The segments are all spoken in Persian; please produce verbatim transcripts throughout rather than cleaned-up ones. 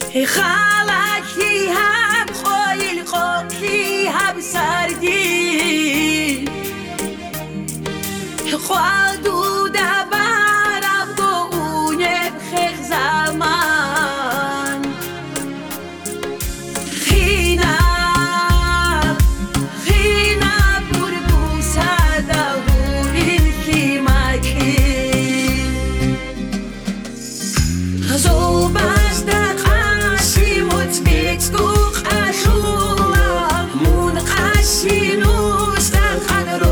خالکی هم خویل خوکی هم سردی خواهدو دبرم گونه خیخ زمان خینم خینم بور بوسده هورین خیمکی زوبست قشی متبیت گوخ اشولا مون قشی نوستن خن رو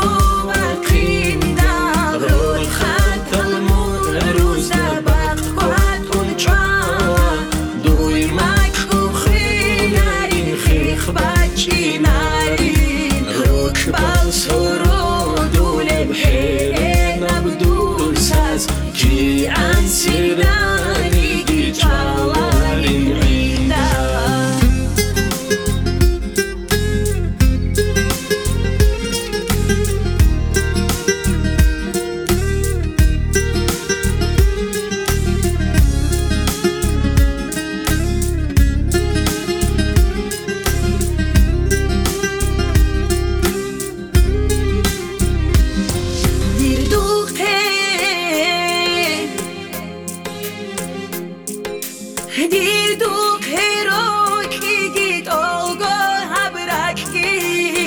دیر دو خیرو کی گیت آگو هبرک کی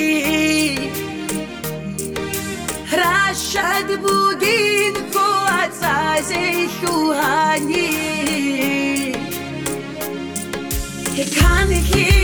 رشد بودین کو از شوهانی که کن کی